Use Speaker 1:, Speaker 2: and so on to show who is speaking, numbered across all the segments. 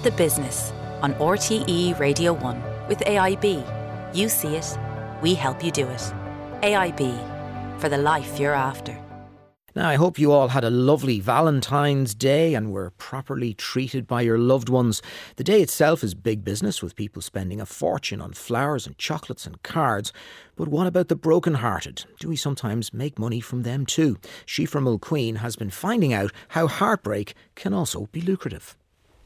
Speaker 1: The Business on RTE Radio 1 with AIB. You see it, we help you do it. AIB, for the life you're after.
Speaker 2: Now, I hope you all had a lovely Valentine's Day and were properly treated by your loved ones. The day itself is big business, with people spending a fortune on flowers and chocolates and cards. But what about the broken-hearted? Do we sometimes make money from them too? Shifra Mulqueen has been finding out how heartbreak can also be lucrative.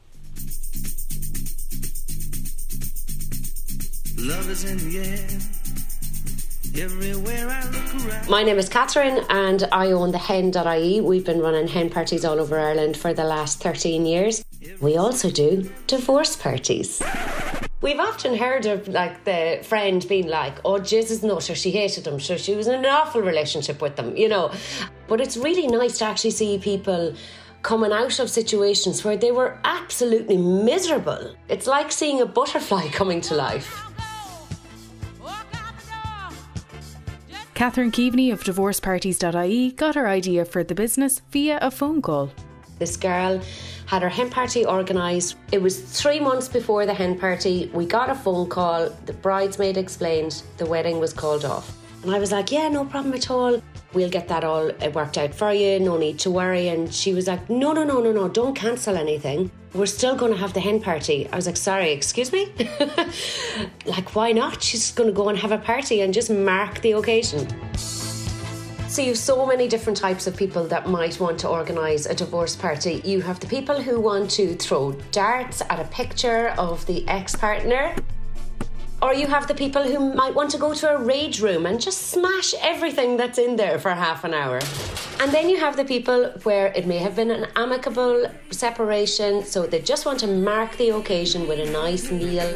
Speaker 3: Love is in the air. Everywhere I look around.
Speaker 4: My name is Catherine and I own the hen.ie. We've been running hen parties all over Ireland for the last 13 years. We also do divorce parties. We've often heard of the friend being like, oh, Jesus nutter, she hated him, so she was in an awful relationship with them, But it's really nice to actually see people coming out of situations where they were absolutely miserable. It's like seeing a butterfly coming to life.
Speaker 5: Catherine Keaveney of divorceparties.ie got her idea for the business via a phone call.
Speaker 4: This girl had her hen party organised. It was 3 months before the hen party. We got a phone call. The bridesmaid explained the wedding was called off. And I was like, yeah, no problem at all. We'll get that all worked out for you. No need to worry. And she was like, no, don't cancel anything. We're still going to have the hen party. I was like, sorry, excuse me? Why not? She's going to go and have a party and just mark the occasion. So you have so many different types of people that might want to organise a divorce party. You have the people who want to throw darts at a picture of the ex-partner. Or you have the people who might want to go to a rage room and just smash everything that's in there for half an hour. And then you have the people where it may have been an amicable separation, so they just want to mark the occasion with a nice meal.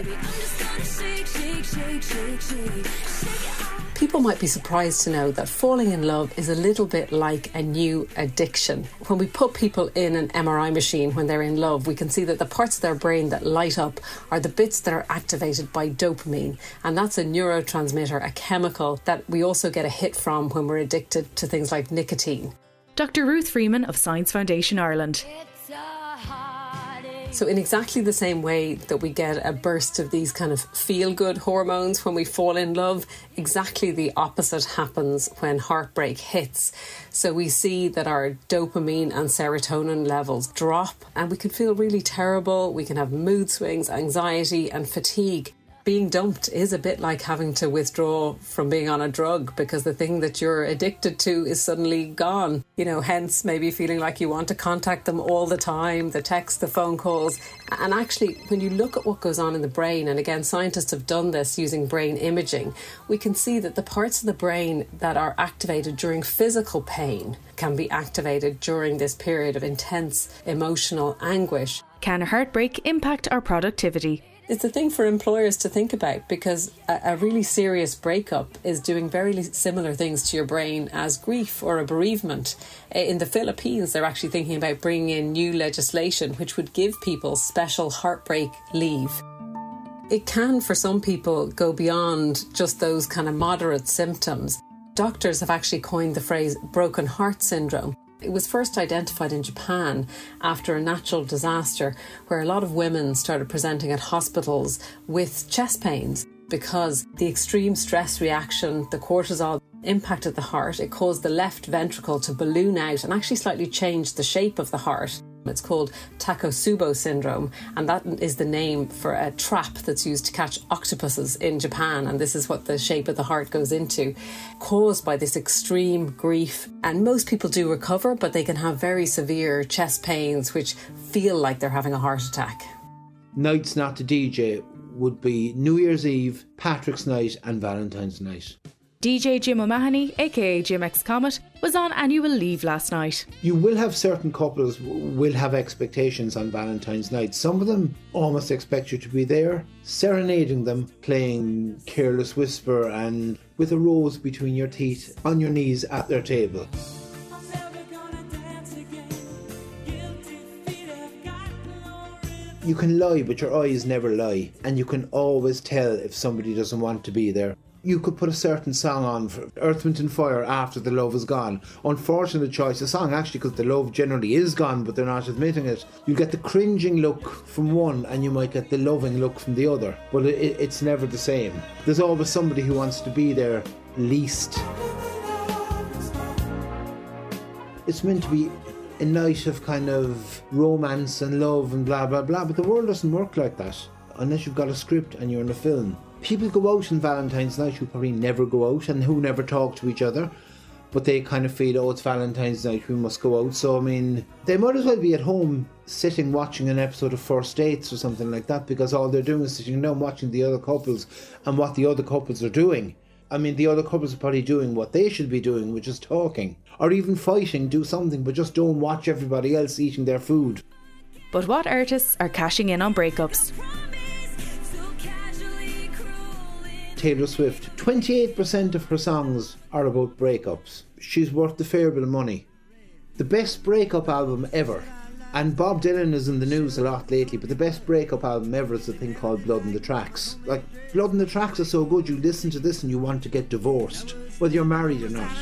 Speaker 6: People might be surprised to know that falling in love is a little bit like a new addiction. When we put people in an MRI machine when they're in love, we can see that the parts of their brain that light up are the bits that are activated by dopamine. And that's a neurotransmitter, a chemical that we also get a hit from when we're addicted to things like nicotine.
Speaker 5: Dr. Ruth Freeman of Science Foundation Ireland.
Speaker 6: So in exactly the same way that we get a burst of these kind of feel-good hormones when we fall in love, exactly the opposite happens when heartbreak hits. So we see that our dopamine and serotonin levels drop and we can feel really terrible. We can have mood swings, anxiety and fatigue. Being dumped is a bit like having to withdraw from being on a drug because the thing that you're addicted to is suddenly gone. Hence maybe feeling like you want to contact them all the time, the texts, the phone calls. And actually, when you look at what goes on in the brain, and again, scientists have done this using brain imaging, we can see that the parts of the brain that are activated during physical pain can be activated during this period of intense emotional anguish.
Speaker 5: Can heartbreak impact our productivity?
Speaker 6: It's a thing for employers to think about because a really serious breakup is doing very similar things to your brain as grief or a bereavement. In the Philippines, they're actually thinking about bringing in new legislation which would give people special heartbreak leave. It can, for some people, go beyond just those kind of moderate symptoms. Doctors have actually coined the phrase broken heart syndrome. It was first identified in Japan after a natural disaster where a lot of women started presenting at hospitals with chest pains because the extreme stress reaction, the cortisol, impacted the heart. It caused the left ventricle to balloon out and actually slightly changed the shape of the heart. It's called Takotsubo syndrome, and that is the name for a trap that's used to catch octopuses in Japan, and this is what the shape of the heart goes into, caused by this extreme grief. And most people do recover, but they can have very severe chest pains which feel like they're having a heart attack.
Speaker 7: Nights not to DJ would be New Year's Eve, Patrick's Night and Valentine's Night.
Speaker 5: DJ Jim O'Mahony, aka Jim X Comet, was on annual leave last night.
Speaker 7: You will have certain couples will have expectations on Valentine's night. Some of them almost expect you to be there, serenading them, playing Careless Whisper and with a rose between your teeth on your knees at their table. You can lie, but your eyes never lie, and you can always tell if somebody doesn't want to be there. You could put a certain song on, for Earth, Wind and Fire, After the Love Is Gone. Unfortunate choice of song, actually, because the love generally is gone, but they're not admitting it. You get the cringing look from one, and you might get the loving look from the other. But it's never the same. There's always somebody who wants to be there least. It's meant to be a night of kind of romance and love and blah, blah, blah, but the world doesn't work like that, unless you've got a script and you're in a film. People go out on Valentine's night who probably never go out and who never talk to each other, but they kind of feel, oh, it's Valentine's night, we must go out. So, I mean, they might as well be at home sitting watching an episode of First Dates or something like that, because all they're doing is sitting down watching the other couples and what the other couples are doing. I mean, the other couples are probably doing what they should be doing, which is talking. Or even fighting, do something, but just don't watch everybody else eating their food.
Speaker 5: But what artists are cashing in on breakups?
Speaker 7: Taylor Swift, 28% of her songs are about breakups. She's worth a fair bit of money. The best breakup album ever, and Bob Dylan is in the news a lot lately, but the best breakup album ever is a thing called Blood in the Tracks. Like, Blood in the Tracks is so good, you listen to this and you want to get divorced, whether you're married or not.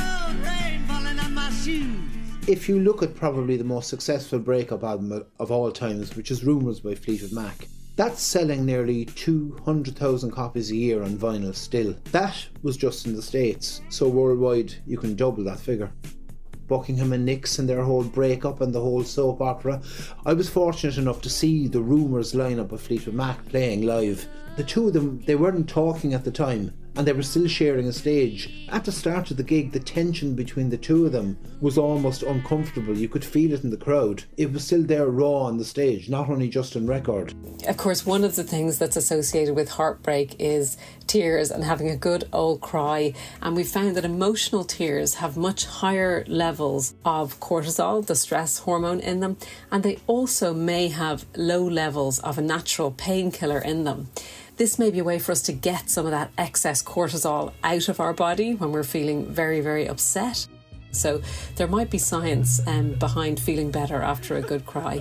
Speaker 7: If you look at probably the most successful breakup album of all times, which is Rumours by Fleetwood Mac, that's selling nearly 200,000 copies a year on vinyl still. That was just in the States, so worldwide you can double that figure. Buckingham and Nix and their whole breakup and the whole soap opera. I was fortunate enough to see the Rumours lineup of Fleetwood Mac playing live. The two of them, they weren't talking at the time, and they were still sharing a stage. At the start of the gig, the tension between the two of them was almost uncomfortable. You could feel it in the crowd. It was still there raw on the stage, not only just on record.
Speaker 6: Of course, one of the things that's associated with heartbreak is tears and having a good old cry. And we found that emotional tears have much higher levels of cortisol, the stress hormone, in them. And they also may have low levels of a natural painkiller in them. This may be a way for us to get some of that excess cortisol out of our body when we're feeling very, very upset. So there might be science behind feeling better after a good cry.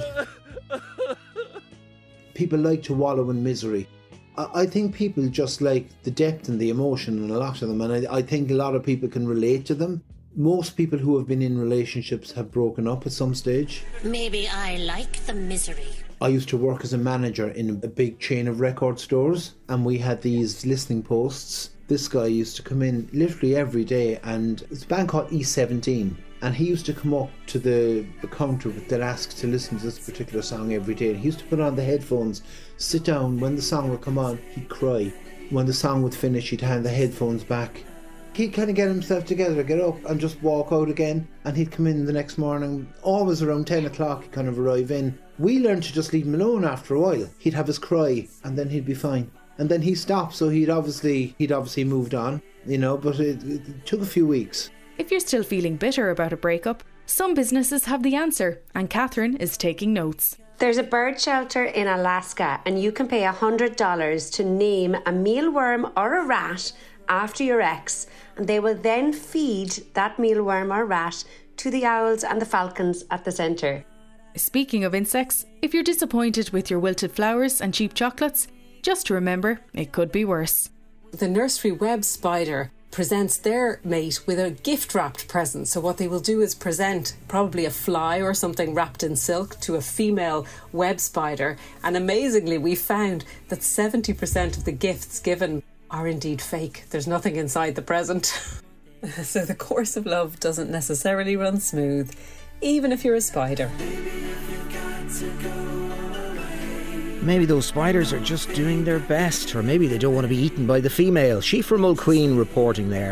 Speaker 7: People like to wallow in misery. I think people just like the depth and the emotion in a lot of them, and I think a lot of people can relate to them. Most people who have been in relationships have broken up at some stage.
Speaker 8: Maybe I like the misery.
Speaker 7: I used to work as a manager in a big chain of record stores, and we had these listening posts. This guy used to come in literally every day, and it's a band called E17, and he used to come up to the counter with ask to listen to this particular song every day, and he used to put on the headphones, sit down. When the song would come on, he'd cry. When the song would finish, he'd hand the headphones back. He'd kind of get himself together, get up and just walk out again, and he'd come in the next morning, always around 10 o'clock, he'd kind of arrive in. We learned to just leave him alone after a while. He'd have his cry and then he'd be fine. And then he stopped, so he'd obviously moved on, you know, but it took a few weeks.
Speaker 5: If you're still feeling bitter about a breakup, some businesses have the answer, and Catherine is taking notes.
Speaker 4: There's a bird shelter in Alaska, and you can pay $100 to name a mealworm or a rat after your ex, and they will then feed that mealworm or rat to the owls and the falcons at the centre.
Speaker 5: Speaking of insects, if you're disappointed with your wilted flowers and cheap chocolates, just remember it could be worse.
Speaker 6: The nursery web spider presents their mate with a gift-wrapped present. So what they will do is present probably a fly or something wrapped in silk to a female web spider. And amazingly, we found that 70% of the gifts given are indeed fake. There's nothing inside the present. So the course of love doesn't necessarily run smooth, even if you're a spider.
Speaker 2: Maybe those spiders are just doing their best, or maybe they don't want to be eaten by the female. She from Mulqueen reporting there.